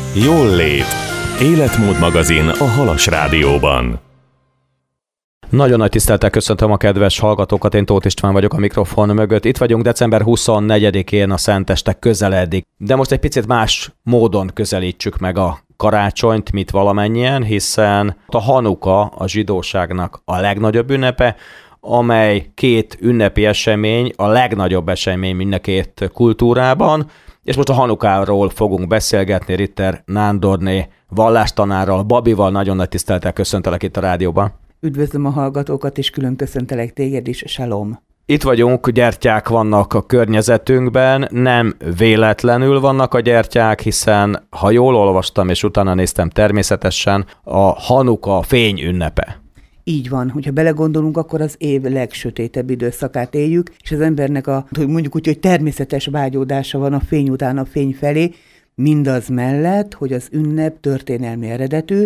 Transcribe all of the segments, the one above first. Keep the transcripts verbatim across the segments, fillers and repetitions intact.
Jól lét. Életmód magazin a Halas Rádióban. Nagyon nagy tisztelettel köszöntöm a kedves hallgatókat, én Tóth István vagyok a mikrofon mögött. Itt vagyunk december huszonnegyedikén, a Szentestek közeledik. De most egy picit más módon közelítsük meg a karácsonyt, mint valamennyien, hiszen a Hanuka a zsidóságnak a legnagyobb ünnepe, amely két ünnepi esemény, a legnagyobb esemény mind a két kultúrában, és most a Hanukáról fogunk beszélgetni Ritter Nándorné vallástanárral, Babival. Nagyon nagy tisztelettel köszöntelek itt a rádióban. Üdvözlöm a hallgatókat, és külön köszöntelek téged is, Salom. Itt vagyunk, gyertyák vannak a környezetünkben, nem véletlenül vannak a gyertyák, hiszen ha jól olvastam, és utána néztem természetesen, a Hanuka fény ünnepe. Így van, hogyha belegondolunk, akkor az év legsötétebb időszakát éljük, és az embernek a, hogy mondjuk úgy, hogy természetes vágyódása van a fény után a fény felé, mindaz mellett, hogy az ünnep történelmi eredetű,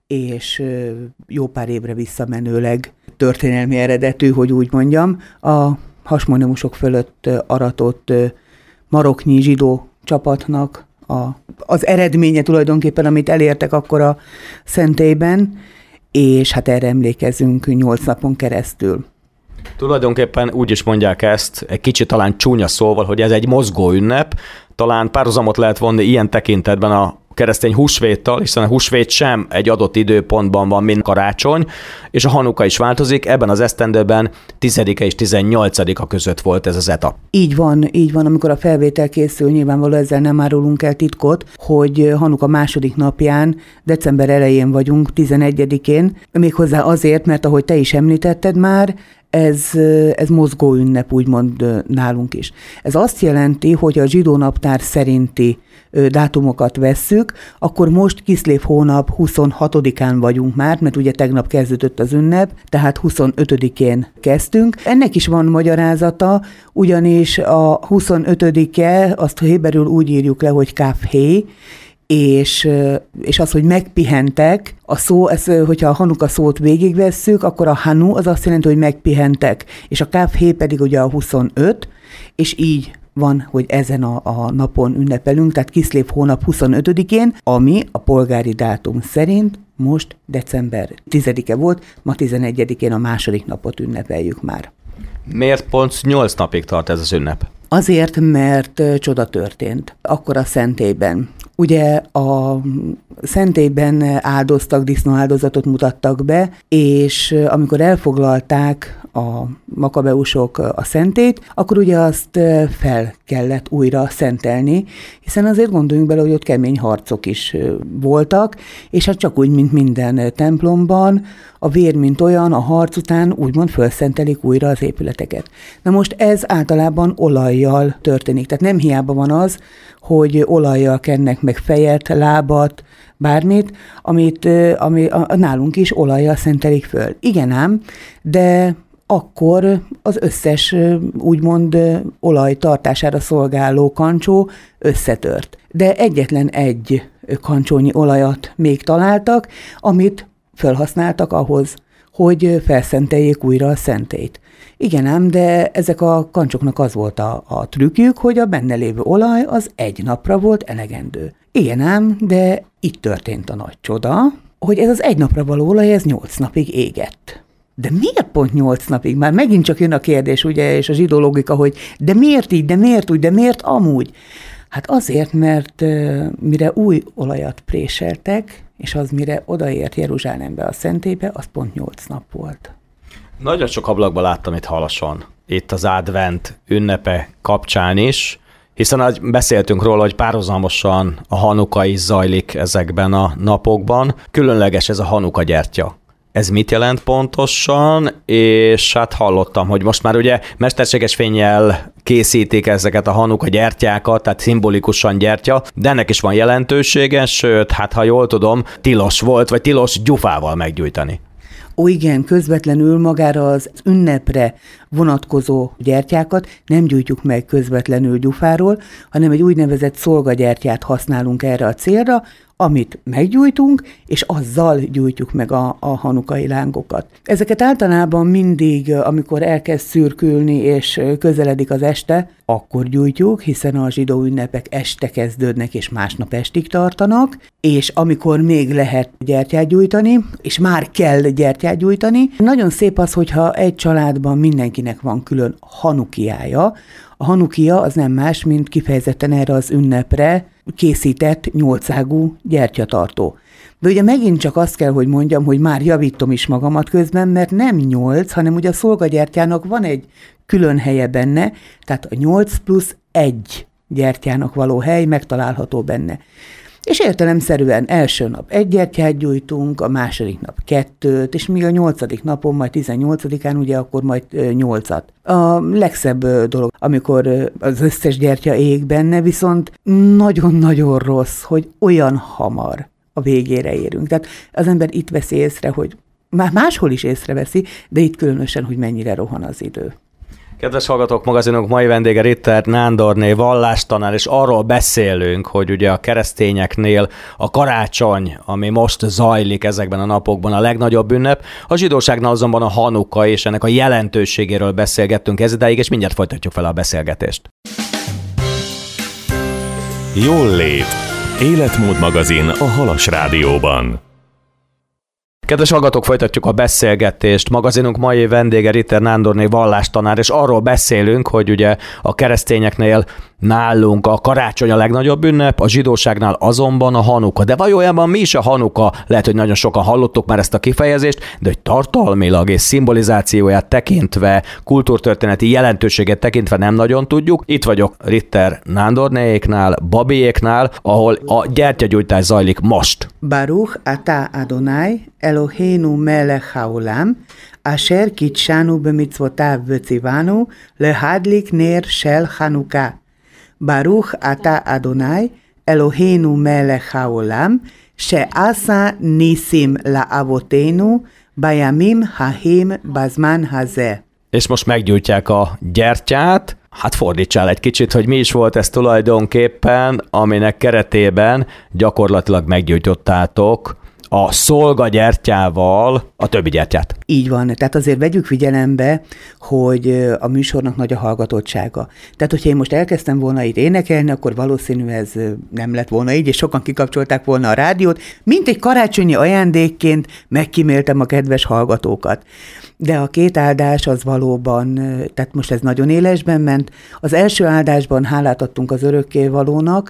és jó pár évre visszamenőleg történelmi eredetű, hogy úgy mondjam, a hasmonómusok fölött aratott maroknyi zsidó csapatnak a, az eredménye tulajdonképpen, amit elértek akkor a szentélyben, és hát erre emlékezünk nyolc napon keresztül. Tulajdonképpen úgy is mondják ezt, egy kicsit talán csúnya szóval, hogy ez egy mozgó ünnep, talán párhuzamot lehet vonni ilyen tekintetben a keresztény húsvéttal, hiszen a húsvét sem egy adott időpontban van, mint karácsony, és a Hanuka is változik, ebben az esztendőben tizedike és tizennyolcadika között volt ez az etap. Így van, így van, amikor a felvétel készül, nyilvánvaló ezzel nem árulunk el titkot, hogy Hanuka második napján, december elején vagyunk, tizenegyedikén, méghozzá azért, mert ahogy te is említetted már, Ez, ez mozgó ünnep, úgymond nálunk is. Ez azt jelenti, hogy a zsidó naptár szerinti dátumokat vesszük, akkor most Kiszlév hónap huszonhatodikán vagyunk már, mert ugye tegnap kezdődött az ünnep, tehát huszonötödikén kezdtünk. Ennek is van magyarázata, ugyanis a huszonötödike, azt héberül úgy írjuk le, hogy káf-hé, És, és az, hogy megpihentek, a szó, ez, hogyha a Hanuka szót végigvesszük, akkor a Hanu az azt jelenti, hogy megpihentek, és a káf-hé pedig ugye a huszonöt, és így van, hogy ezen a, a napon ünnepelünk, tehát Kiszlév hónap huszonötödikén, ami a polgári dátum szerint most december tizedike volt, ma tizenegyedikén a második napot ünnepeljük már. Miért pont nyolc napig tart ez az ünnep? Azért, mert csoda történt. Akkor a szentélyben. Ugye a szentélyben áldoztak, disznóáldozatot mutattak be, és amikor elfoglalták a makabeusok a szentélyt, akkor ugye azt fel kellett újra szentelni, hiszen azért gondoljunk bele, hogy ott kemény harcok is voltak, és hát csak úgy, mint minden templomban, a vér, mint olyan, a harc után úgymond felszentelik újra az épületeket. Na most ez általában olajjal történik, tehát nem hiába van az, hogy olajjal kennek meg fejet, lábat, bármit, amit ami, a, nálunk is olajjal szentelik föl. Igen ám, de akkor az összes úgymond olaj tartására szolgáló kancsó összetört. De egyetlen egy kancsónyi olajat még találtak, amit felhasználtak ahhoz, hogy felszenteljék újra a szentélyt. Igen ám, de ezek a kancsoknak az volt a, a trükkjük, hogy a benne lévő olaj az egy napra volt elegendő. Igen ám, de itt történt a nagy csoda, hogy ez az egy napra való olaj, ez nyolc napig égett. De miért pont nyolc napig? Már megint csak jön a kérdés, ugye, és a zsidó logika, hogy de miért így, de miért úgy, de miért amúgy? Hát azért, mert uh, mire új olajat préseltek, és az mire odaért Jeruzsálembe a szentélybe, az pont nyolc nap volt. Nagyon sok ablakban láttam itt Halason, itt az advent ünnepe kapcsán is, hiszen ahogy beszéltünk róla, hogy párhuzamosan a Hanuka is zajlik ezekben a napokban. Különleges ez a Hanuka gyertya. Ez mit jelent pontosan, és hát hallottam, hogy most már ugye mesterséges fénnyel készítik ezeket a Hanuka gyertyákat, tehát szimbolikusan gyertya, de ennek is van jelentősége, sőt, hát ha jól tudom, tilos volt, vagy tilos gyufával meggyújtani. Ó, igen, közvetlenül magára az ünnepre vonatkozó gyertyákat nem gyújtjuk meg közvetlenül gyufáról, hanem egy úgynevezett szolgagyertyát használunk erre a célra, amit meggyújtunk, és azzal gyújtjuk meg a, a hanukai lángokat. Ezeket általában mindig, amikor elkezd szürkülni, és közeledik az este, akkor gyújtjuk, hiszen a zsidó ünnepek este kezdődnek, és másnap estig tartanak, és amikor még lehet gyertyát gyújtani, és már kell gyertyát gyújtani. Nagyon szép az, hogyha egy családban mindenkinek van külön hanukiája. A hanukia az nem más, mint kifejezetten erre az ünnepre készített nyolcágú gyertyatartó. De ugye megint csak azt kell, hogy mondjam, hogy már javítom is magamat közben, mert nem nyolc, hanem ugye a szolgagyertyának van egy külön helye benne, tehát a nyolc plusz egy gyertyának való hely megtalálható benne. És értelemszerűen első nap egy gyertyát gyújtunk, a második nap kettőt, és míg a nyolcadik napon, majd tizennyolcadikán ugye akkor majd nyolcat. A legszebb dolog, amikor az összes gyertya ég benne, viszont nagyon-nagyon rossz, hogy olyan hamar a végére érünk. Tehát az ember itt veszi észre, hogy már máshol is észreveszi, de itt különösen, hogy mennyire rohan az idő. Kedves hallgatók, magazinunk mai vendége Ritter Nándorné, vallástanár, és arról beszélünk, hogy ugye a keresztényeknél a karácsony, ami most zajlik ezekben a napokban, a legnagyobb ünnep, a zsidóságnál azonban a Hanuka, és ennek a jelentőségéről beszélgettünk ez idáig, és mindjárt folytatjuk fel a beszélgetést. Jól lét. Életmód magazin a Halas Rádióban. Kedves hallgatók, folytatjuk a beszélgetést. Magazinunk mai vendége Ritter Nándorné, vallástanár, és arról beszélünk, hogy ugye a keresztényeknél nálunk a karácsony a legnagyobb ünnep, a zsidóságnál azonban a Hanuka. De valójában mi is a Hanuka? Lehet, hogy nagyon sokan hallottuk már ezt a kifejezést, de hogy tartalmilag és szimbolizációját tekintve, kultúrtörténeti jelentőséget tekintve nem nagyon tudjuk. Itt vagyok Ritter Nándornééknál, Babiéknál, ahol a gyertyagyújtás zajlik most. Baruch atah Adonai Eloheinu melech haolam, asher kitsánu bemitzvotav v'tzivanu lehadlik ner shel Hanuka. Baruch atah Adonai Eloheinu melech haolam, she'asa nisim la'avoteinu bayamim hahim bazman hazeh. És most meggyújtják a gyertyát. Hát fordítsál egy kicsit, hogy mi is volt ez tulajdonképpen, aminek keretében gyakorlatilag meggyújtottátok a szolgagyertyával a többi gyertyát. Így van, tehát azért vegyük figyelembe, hogy a műsornak nagy a hallgatottsága. Tehát, hogyha én most elkezdtem volna itt énekelni, akkor valószínű ez nem lett volna így, és sokan kikapcsolták volna a rádiót, mint egy karácsonyi ajándékként megkíméltem a kedves hallgatókat. De a két áldás az valóban, tehát most ez nagyon élesben ment. Az első áldásban hálát adtunk az örökkévalónak,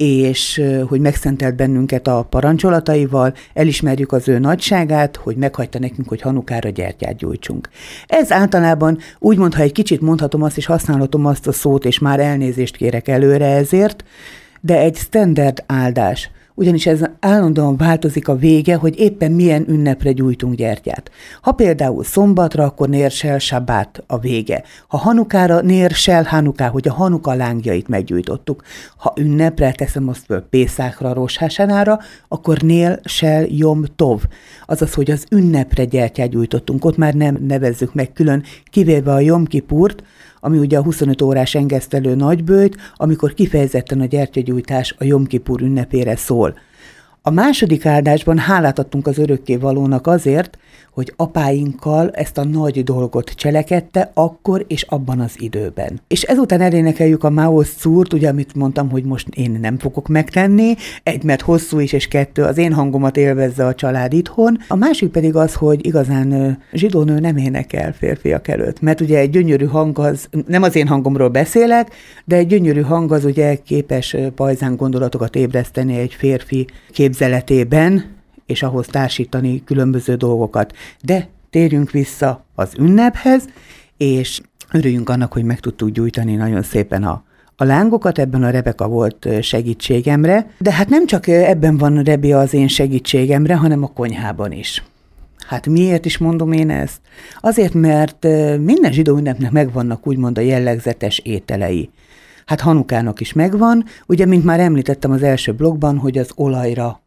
és hogy megszentelt bennünket a parancsolataival, elismerjük az ő nagyságát, hogy meghagyta nekünk, hogy Hanukára gyertyát gyújtsunk. Ez általában úgymond, ha egy kicsit mondhatom azt, és használhatom azt a szót, és már elnézést kérek előre ezért, de egy standard áldás. Ugyanis ez állandóan változik a vége, hogy éppen milyen ünnepre gyújtunk gyertyát. Ha például szombatra, akkor nér sel sabát a vége. Ha Hanukára, nér sel Hanuká, hogy a Hanuka lángjait meggyújtottuk. Ha ünnepre, teszem azt föl Pészákra, Rosh Hashanára, akkor nél sel Jom Tov. Azaz, hogy az ünnepre gyertyát gyújtottunk. Ott már nem nevezzük meg külön, kivéve a Jom Kipurt, ami ugye a huszonöt órás engesztelő nagybőjt, amikor kifejezetten a gyertyagyújtás a Jom Kipur ünnepére szól. A második áldásban hálát adtunk az örökkévalónak azért, hogy apáinkkal ezt a nagy dolgot cselekedte akkor és abban az időben. És ezután elénekeljük a Maoz Szúrt, ugye amit mondtam, hogy most én nem fogok megtenni, egy, mert hosszú is, és kettő, az én hangomat élvezze a család itthon. A másik pedig az, hogy igazán zsidó nő nem énekel férfiak előtt, mert ugye egy gyönyörű hang az, nem az én hangomról beszélek, de egy gyönyörű hang az ugye képes pajzán gondolatokat ébreszteni egy férfi képzeletében, és ahhoz társítani különböző dolgokat. De térjünk vissza az ünnephez, és örüljünk annak, hogy meg tudtuk gyújtani nagyon szépen a, a lángokat, ebben a Rebeka volt segítségemre, de hát nem csak ebben van Rebi az én segítségemre, hanem a konyhában is. Hát miért is mondom én ezt? Azért, mert minden zsidó ünnepnek megvannak úgymond a jellegzetes ételei. Hát Hanukának is megvan, ugye, mint már említettem az első blogban, hogy az olajra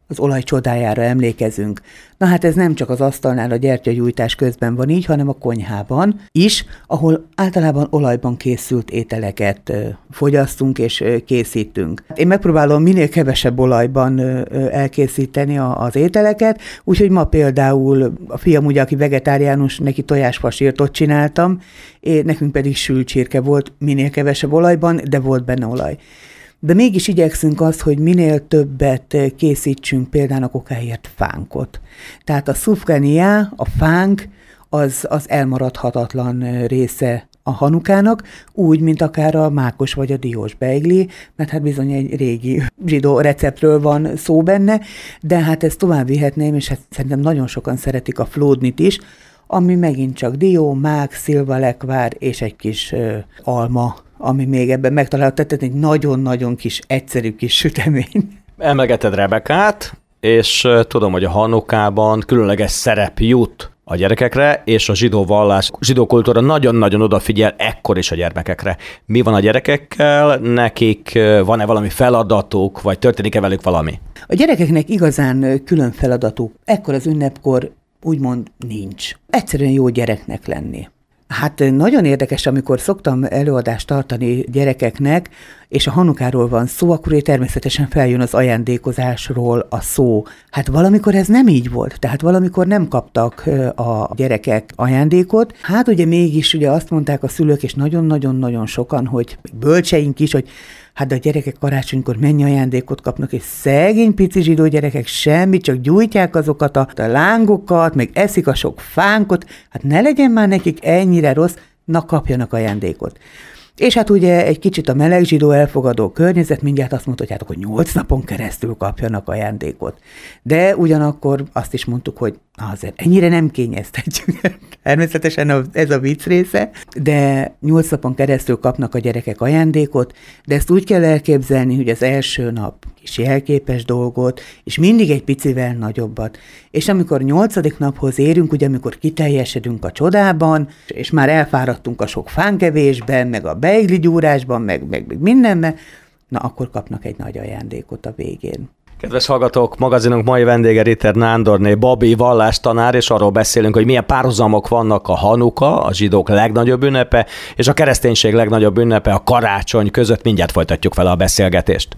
az olaj csodájára emlékezünk. Na hát ez nem csak az asztalnál a gyertyagyújtás közben van így, hanem a konyhában is, ahol általában olajban készült ételeket fogyasztunk és készítünk. Én megpróbálom minél kevesebb olajban elkészíteni az ételeket, úgyhogy ma például a fiam ugye, aki vegetáriánus, neki tojásfasírtot csináltam, nekünk pedig sült csirke volt minél kevesebb olajban, de volt benne olaj. De mégis igyekszünk azt, hogy minél többet készítsünk például a kokáért fánkot. Tehát a szufganiá, a fánk, az, az elmaradhatatlan része a hanukának, úgy, mint akár a mákos vagy a diós beigli, mert hát bizony egy régi zsidó receptről van szó benne, de hát ezt tovább vihetném, és hát szerintem nagyon sokan szeretik a flódnit is, ami megint csak dió, mák, szilvalekvár és egy kis ö, alma, ami még ebben megtalálható, tehát egy nagyon-nagyon kis, egyszerű kis sütemény. Emlegeted Rebekát, és tudom, hogy a Hanukában különleges szerep jut a gyerekekre, és a zsidó vallás, zsidó kultúra nagyon-nagyon odafigyel ekkor is a gyermekekre. Mi van a gyerekekkel? Nekik van-e valami feladatuk, vagy történik-e velük valami? A gyerekeknek igazán külön feladatuk ekkor az ünnepkor úgymond nincs. Egyszerűen jó gyereknek lenni. Hát nagyon érdekes, amikor szoktam előadást tartani gyerekeknek, és a Hanukáról van szó, akkor ő természetesen feljön az ajándékozásról a szó. Hát valamikor ez nem így volt, tehát valamikor nem kaptak a gyerekek ajándékot. Hát ugye mégis ugye azt mondták a szülők, és nagyon-nagyon-nagyon sokan, hogy bölcseink is, hogy hát a gyerekek karácsonykor mennyi ajándékot kapnak, és szegény pici zsidó gyerekek semmit, csak gyújtják azokat a, a lángokat, meg eszik a sok fánkot, hát ne legyen már nekik ennyire rossz, na kapjanak ajándékot. És hát ugye egy kicsit a meleg zsidó elfogadó környezet mindjárt azt mondta, hogy hát akkor nyolc napon keresztül kapjanak ajándékot. De ugyanakkor azt is mondtuk, hogy azért ennyire nem kényeztetjük. Természetesen ez a vicc része, de nyolc napon keresztül kapnak a gyerekek ajándékot, de ezt úgy kell elképzelni, hogy az első nap kis jelképes dolgot, és mindig egy picivel nagyobbat. És amikor nyolcadik naphoz érünk, ugye amikor kiteljesedünk a csodában, és már elfáradtunk a sok fánkevésben, meg a beigli gyúrásban, meg, meg, meg mindenben, na akkor kapnak egy nagy ajándékot a végén. Kedves hallgatók, magazinunk mai vendége Ritter Nándorné Babi vallástanár, és arról beszélünk, hogy milyen párhuzamok vannak a Hanuka, a zsidók legnagyobb ünnepe, és a kereszténység legnagyobb ünnepe, a karácsony között. Mindjárt folytatjuk vele a beszélgetést.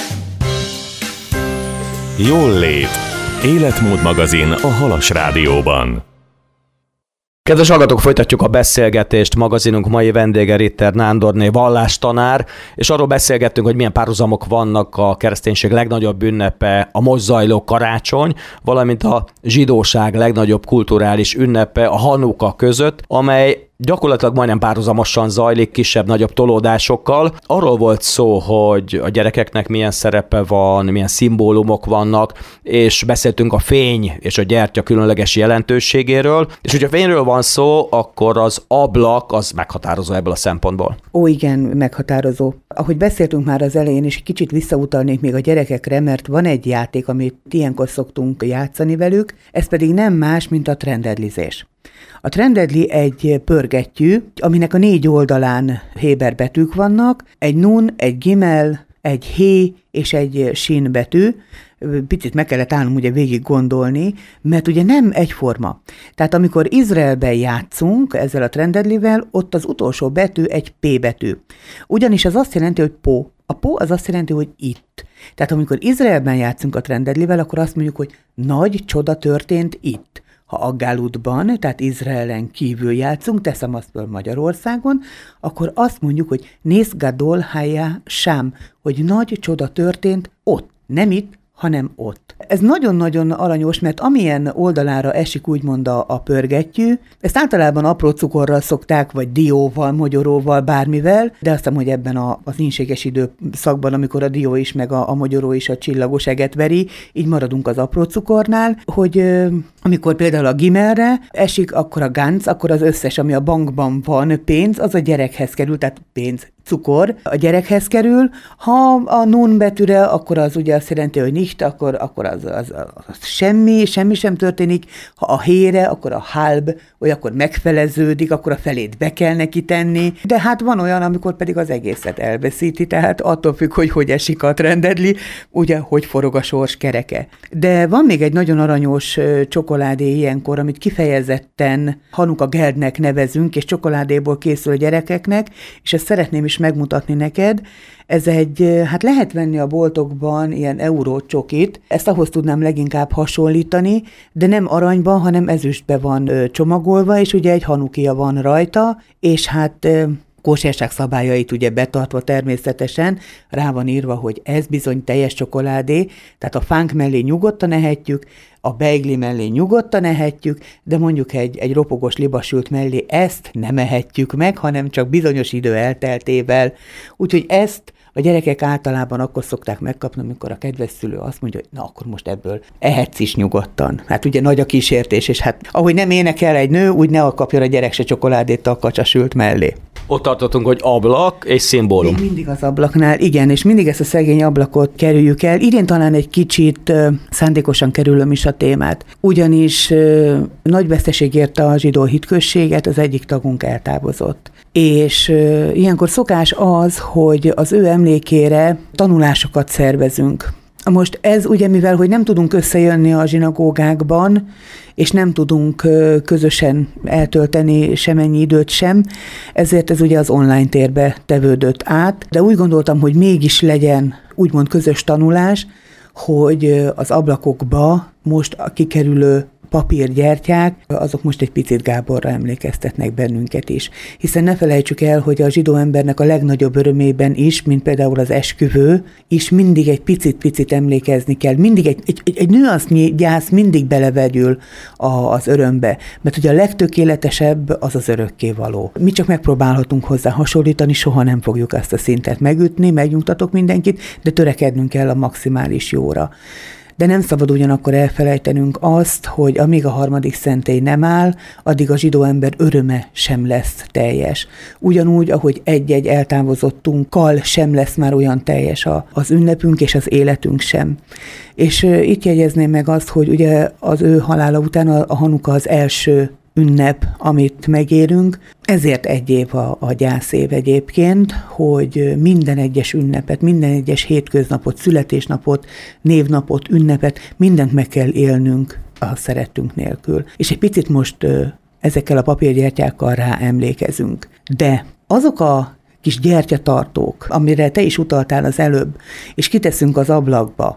Jól lét. Életmód magazin a Halas Rádióban. Kedves hallgatók, folytatjuk a beszélgetést. Magazinunk mai vendége Ritter Nándorné vallástanár, és arról beszélgettünk, hogy milyen párhuzamok vannak a kereszténység legnagyobb ünnepe, a most zajló karácsony, valamint a zsidóság legnagyobb kulturális ünnepe, a Hanuka között, amely gyakorlatilag majdnem párhuzamosan zajlik, kisebb-nagyobb tolódásokkal. Arról volt szó, hogy a gyerekeknek milyen szerepe van, milyen szimbólumok vannak, és beszéltünk a fény és a gyertya különleges jelentőségéről, és hogyha fényről van szó, akkor az ablak az meghatározó ebből a szempontból. Ó, igen, meghatározó. Ahogy beszéltünk már az elején, és kicsit visszautalnék még a gyerekekre, mert van egy játék, amit ilyenkor szoktunk játszani velük, ez pedig nem más, mint a trendedlizés. A trendedli egy pörgettyű, aminek a négy oldalán héber betűk vannak, egy nun, egy gimel, egy hé és egy sin betű. Picit meg kellett állnom ugye végig gondolni, mert ugye nem egyforma. Tehát amikor Izraelben játszunk ezzel a trendedlivel, ott az utolsó betű egy P betű. Ugyanis az azt jelenti, hogy po. A po az azt jelenti, hogy itt. Tehát amikor Izraelben játszunk a trendedlivel, akkor azt mondjuk, hogy nagy csoda történt itt. Ha a Galutban, tehát Izraelen kívül játszunk, teszem azt föl Magyarországon, akkor azt mondjuk, hogy Nész Gadol Haya Sam, hogy nagy csoda történt ott, nem itt, hanem ott. Ez nagyon-nagyon aranyos, mert amilyen oldalára esik úgymond a, a pörgettyű, ezt általában apró cukorral szokták, vagy dióval, mogyoróval, bármivel, de azt hiszem, hogy ebben a, az ínséges időszakban, amikor a dió is, meg a, a mogyoró is a csillagos eget veri, így maradunk az apró cukornál, hogy ö, amikor például a gimelre esik, akkor a gánc, akkor az összes, ami a bankban van pénz, az a gyerekhez kerül, tehát pénz, cukor a gyerekhez kerül, ha a nun betűre, akkor az ugye azt jelenti, hogy nicht, akkor, akkor az, az, az semmi, semmi sem történik, ha a hére, akkor a halb, vagy akkor megfeleződik, akkor a felét be kell neki tenni, de hát van olyan, amikor pedig az egészet elveszíti, tehát attól függ, hogy hogy esik a trendedli, ugye, hogy forog a sors kereke. De van még egy nagyon aranyos csokoládé ilyenkor, amit kifejezetten Hanuka Geldnek nevezünk, és csokoládéból készül a gyerekeknek, és ezt szeretném is megmutatni neked. Ez egy, hát lehet venni a boltokban ilyen eurócsokit, ezt ahhoz tudnám leginkább hasonlítani, de nem aranyban, hanem ezüstbe van csomagolva, és ugye egy hanukia van rajta, és hát kóserság szabályait ugye betartva természetesen, rá van írva, hogy ez bizony teljes csokoládé, tehát a fánk mellé nyugodtan ehetjük, a beigli mellé nyugodtan ehetjük, de mondjuk egy, egy ropogos libasült mellé ezt nem ehetjük meg, hanem csak bizonyos idő elteltével. Úgyhogy ezt a gyerekek általában akkor szokták megkapni, amikor a kedves szülő azt mondja, hogy na, akkor most ebből ehetsz is nyugodtan. Hát ugye nagy a kísértés, és hát ahogy nem énekel egy nő, úgy ne kapjon a gyerek se csokoládét a kacsasült mellé. Ott tartottunk, hogy ablak és szimbólum. Még mindig az ablaknál, igen, és mindig ezt a szegény ablakot kerüljük el. Idén talán egy kicsit uh, szándékosan kerülöm is a témát. Ugyanis uh, nagy veszteség érte a zsidó hitközséget, az egyik tagunk eltávozott. És uh, ilyenkor szokás az, hogy az ő emlékére tanulásokat szervezünk. Most ez ugye, mivel hogy nem tudunk összejönni a zsinagógákban, és nem tudunk közösen eltölteni semennyi időt sem, ezért ez ugye az online térbe tevődött át, de úgy gondoltam, hogy mégis legyen úgymond közös tanulás, hogy az ablakokba most a kikerülő papírgyertyák, azok most egy picit Gáborra emlékeztetnek bennünket is. Hiszen ne felejtsük el, hogy a zsidó embernek a legnagyobb örömében is, mint például az esküvő, is mindig egy picit-picit emlékezni kell. Mindig egy, egy, egy nüansznyi gyász mindig belevegyül a, az örömbe. Mert ugye a legtökéletesebb az az örökkévaló. Mi csak megpróbálhatunk hozzá hasonlítani, soha nem fogjuk ezt a szintet megütni, megnyugtatok mindenkit, de törekednünk kell a maximális jóra. De nem szabad ugyanakkor elfelejtenünk azt, hogy amíg a harmadik szentély nem áll, addig a zsidó ember öröme sem lesz teljes. Ugyanúgy, ahogy egy-egy eltávozottunkkal sem lesz már olyan teljes a, az ünnepünk és az életünk sem. És uh, itt jegyezném meg azt, hogy ugye az ő halála után a, a Hanuka az első ünnep, amit megérünk. Ezért egy év a, a gyászév egyébként, hogy minden egyes ünnepet, minden egyes hétköznapot, születésnapot, névnapot, ünnepet, mindent meg kell élnünk a szerettünk nélkül. És egy picit most ö, ezekkel a papírgyertyákkal rá emlékezünk. De azok a kis gyertyatartók, amire te is utaltál az előbb, és kiteszünk az ablakba,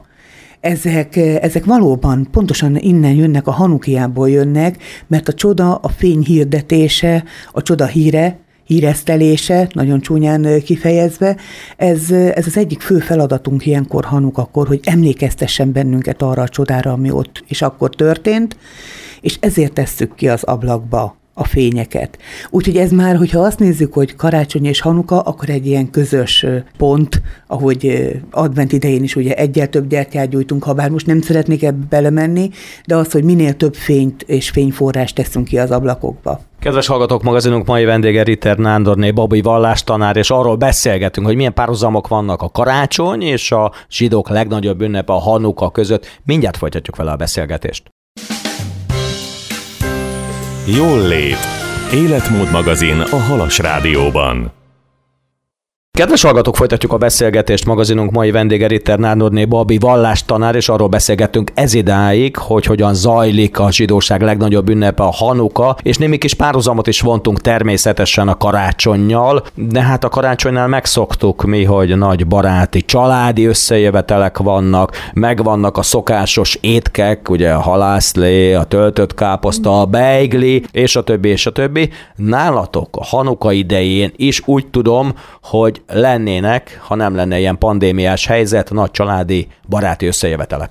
Ezek, ezek valóban pontosan innen jönnek, a Hanukiából jönnek, mert a csoda, a fény hirdetése, a csoda híre, híresztelése, nagyon csúnyán kifejezve, ez, ez az egyik fő feladatunk ilyenkor Hanukakor, hogy emlékeztessen bennünket arra a csodára, ami ott és akkor történt, és ezért tesszük ki az ablakba a fényeket. Úgyhogy ez már, hogyha azt nézzük, hogy karácsony és Hanuka, akkor egy ilyen közös pont, ahogy advent idején is ugye egyel több gyertyát gyújtunk, ha bár most nem szeretnék ebbe belemenni, de az, hogy minél több fényt és fényforrást teszünk ki az ablakokba. Kedves hallgatók, magazinunk mai vendége Ritter Nándorné Babi vallástanár, és arról beszélgetünk, hogy milyen párhuzamok vannak a karácsony és a zsidók legnagyobb ünnepe, a Hanuka között. Mindjárt folytatjuk vele a beszélgetést. Jól lét. Életmód magazin a Halas Rádióban. Kedves hallgatók, folytatjuk a beszélgetést. Magazinunk mai vendége Ritter Nándorné Babi vallástanár, és arról beszélgettünk ezidáig, hogy hogyan zajlik a zsidóság legnagyobb ünnepe, a Hanuka, és némi kis párhuzamot is vontunk természetesen a karácsonnyal, de hát a karácsonynál megszoktuk mi, hogy nagy baráti, családi összejövetelek vannak, megvannak a szokásos étkek, ugye a halászlé, a töltött káposzta, a beigli, és a többi, és a többi. Nálatok a Hanuka idején is úgy tudom, hogy lennének, ha nem lenne ilyen pandémiás helyzet, nagy családi, baráti összejövetelek.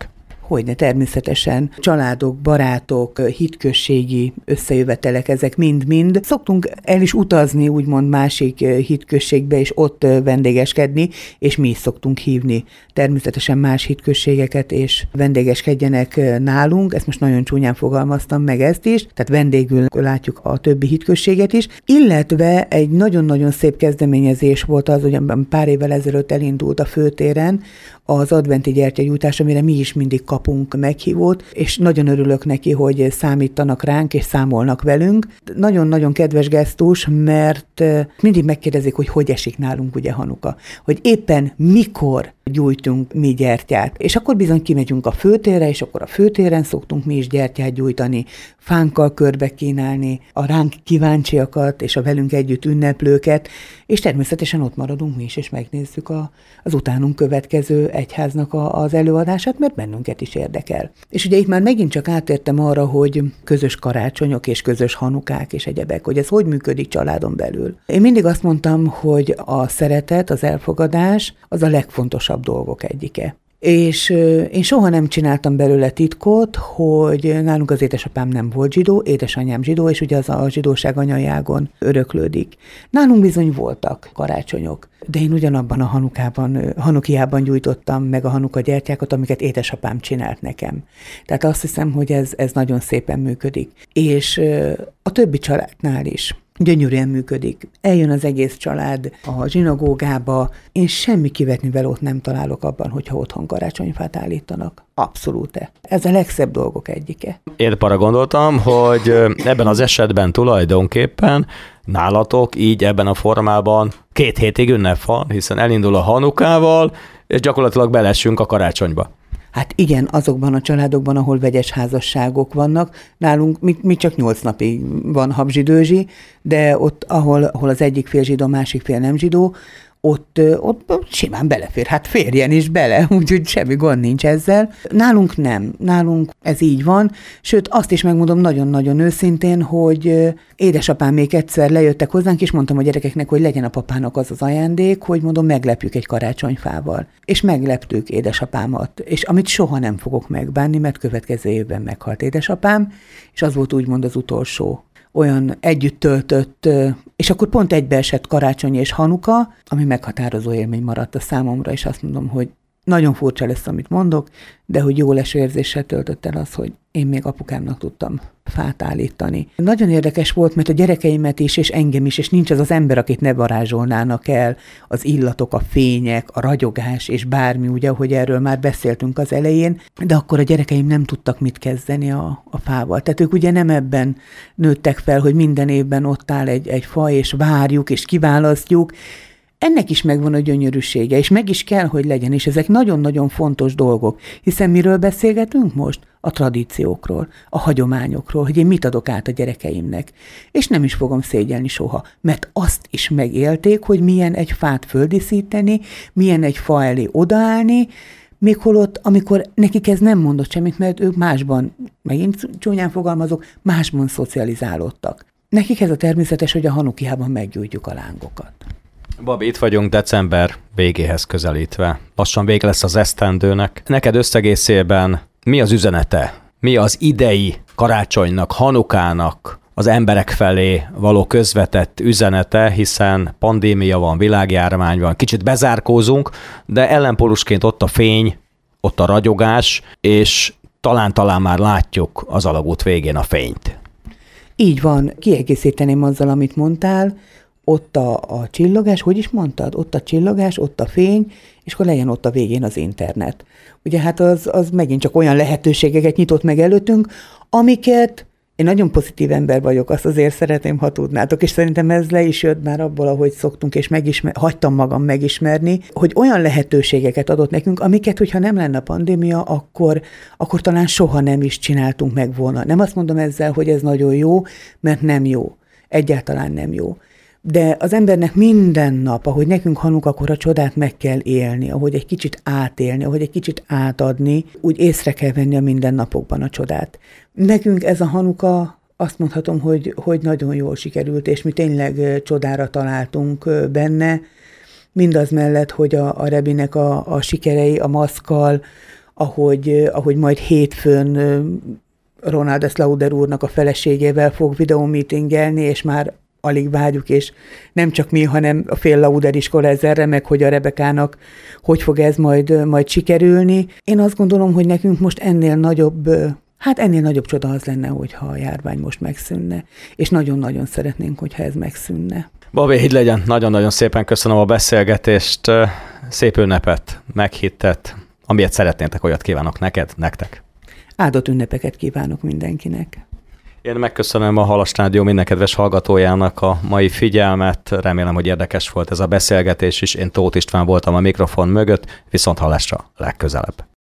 Hogyne, természetesen. Családok, barátok, hitközségi összejövetelek, ezek mind-mind. Szoktunk el is utazni, úgymond másik hitközségbe, és ott vendégeskedni, és mi is szoktunk hívni természetesen más hitközségeket, és vendégeskedjenek nálunk. Ezt most nagyon csúnyán fogalmaztam meg ezt is, tehát vendégül látjuk a többi hitközséget is. Illetve egy nagyon-nagyon szép kezdeményezés volt az, hogy pár évvel ezelőtt elindult a főtéren az adventi gyertyagyújtás, amire mi is mindig kapunk meghívót, és nagyon örülök neki, hogy számítanak ránk, és számolnak velünk. Nagyon-nagyon kedves gesztus, mert mindig megkérdezik, hogy hogy esik nálunk ugye Hanuka, hogy éppen mikor gyújtunk mi gyertyát. És akkor bizony kimegyünk a főtérre, és akkor a főtéren szoktunk mi is gyertyát gyújtani, fánkkal körbe kínálni a ránk kíváncsiakat, és a velünk együtt ünneplőket, és természetesen ott maradunk mi is, és megnézzük a, az utánunk következő egyháznak a, az előadását, mert bennünket is érdekel. És ugye itt már megint csak átértem arra, hogy közös karácsonyok és közös hanukák és egyebek, hogy ez hogy működik családon belül. Én mindig azt mondtam, hogy a szeretet, az elfogadás az a legfontosabb dolgok egyike. És én soha nem csináltam belőle titkot, hogy nálunk az édesapám nem volt zsidó, édesanyám zsidó, és ugye az a zsidóság anyajágon öröklődik. Nálunk bizony voltak karácsonyok, de én ugyanabban a Hanukában, Hanukiában gyújtottam meg a Hanuka gyertyákat, amiket édesapám csinált nekem. Tehát azt hiszem, hogy ez, ez nagyon szépen működik. És a többi családnál is gyönyörűen működik. Eljön az egész család a zsinagógába, én semmi kivetnivalót nem találok abban, hogyha otthon karácsonyfát állítanak. Abszolút. Ez a legszebb dolgok egyike. Én arra gondoltam, hogy ebben az esetben tulajdonképpen nálatok így ebben a formában két hétig ünnep van, hiszen elindul a Hanukával, és gyakorlatilag belessünk a karácsonyba. Hát igen, azokban a családokban, ahol vegyes házasságok vannak, nálunk mi, mi csak nyolc napig van habzsidőzsi, de ott, ahol, ahol az egyik fél zsidó, másik fél nem zsidó, ott, ott simán belefér, hát férjen is bele, úgyhogy semmi gond nincs ezzel. Nálunk nem, nálunk ez így van, sőt azt is megmondom nagyon-nagyon őszintén, hogy édesapám még egyszer lejöttek hozzánk, és mondtam a gyerekeknek, hogy legyen a papának az az ajándék, hogy mondom, meglepjük egy karácsonyfával. És megleptük édesapámat, és amit soha nem fogok megbánni, mert következő évben meghalt édesapám, és az volt úgymond az utolsó olyan együtt töltött, és akkor pont egybeesett karácsony és Hanuka, ami meghatározó élmény maradt a számomra, és azt mondom, hogy nagyon furcsa lesz, amit mondok, de hogy jó leső érzéssel töltött el az, hogy én még apukámnak tudtam fát állítani. Nagyon érdekes volt, mert a gyerekeimet is, és engem is, és nincs az az ember, akit ne varázsolnának el, az illatok, a fények, a ragyogás, és bármi, ugye, ahogy erről már beszéltünk az elején, de akkor a gyerekeim nem tudtak mit kezdeni a, a fával. Tehát ők ugye nem ebben nőttek fel, hogy minden évben ott áll egy, egy fa, és várjuk, és kiválasztjuk. Ennek is megvan a gyönyörűsége, és meg is kell, hogy legyen, és ezek nagyon-nagyon fontos dolgok, hiszen miről beszélgetünk most? A tradíciókról, a hagyományokról, hogy én mit adok át a gyerekeimnek. És nem is fogom szégyelni soha, mert azt is megélték, hogy milyen egy fát földíszíteni, milyen egy fa elé odaállni, még holott, amikor nekik ez nem mondott semmit, mert ők másban, megint csúnyán fogalmazok, másban szocializálódtak. Nekik ez a természetes, hogy a Hanukiában meggyújtjuk a lángokat. Babi, itt vagyunk december végéhez közelítve. Lassan vége lesz az esztendőnek. Neked összegészében mi az üzenete? Mi az idei karácsonynak, Hanukának az emberek felé való közvetett üzenete, hiszen pandémia van, világjárvány van, kicsit bezárkózunk, de ellenpólusként ott a fény, ott a ragyogás, és talán-talán már látjuk az alagút végén a fényt. Így van, kiegészíteném azzal, amit mondtál, ott a, a csillogás, hogy is mondtad? Ott a csillogás, ott a fény, és akkor legyen ott a végén az internet. Ugye hát az, az megint csak olyan lehetőségeket nyitott meg előttünk, amiket én nagyon pozitív ember vagyok, azt azért szeretném, ha tudnátok, és szerintem ez le is jött már abból, ahogy szoktunk, és megismer, hagytam magam megismerni, hogy olyan lehetőségeket adott nekünk, amiket, hogyha nem lenne a pandémia, akkor, akkor talán soha nem is csináltunk meg volna. Nem azt mondom ezzel, hogy ez nagyon jó, mert nem jó. Egyáltalán nem jó. De az embernek minden nap, ahogy nekünk Hanukakor a csodát meg kell élni, ahogy egy kicsit átélni, ahogy egy kicsit átadni, úgy észre kell venni a mindennapokban a csodát. Nekünk ez a Hanuka, azt mondhatom, hogy, hogy nagyon jól sikerült, és mi tényleg csodára találtunk benne, mindaz mellett, hogy a, a Rebinek a, a sikerei, a maszkkal, ahogy, ahogy majd hétfőn Ronaldes Lauder úrnak a feleségével fog videómeetingelni, és már alig várjuk, és nem csak mi, hanem a fél Lauder iskola ezzel remek, hogy a Rebekának hogy fog ez majd, majd sikerülni. Én azt gondolom, hogy nekünk most ennél nagyobb, hát ennél nagyobb csoda az lenne, hogyha a járvány most megszűnne, és nagyon-nagyon szeretnénk, hogyha ez megszűnne. Babi, így legyen. Nagyon-nagyon szépen köszönöm a beszélgetést, szép ünnepet, meghittet, amilyet szeretnétek, olyat kívánok neked, nektek. Áldott ünnepeket kívánok mindenkinek. Én megköszönöm a Halas Rádió minden kedves hallgatójának a mai figyelmet. Remélem, hogy érdekes volt ez a beszélgetés is. Én Tóth István voltam a mikrofon mögött, viszont hallásra legközelebb.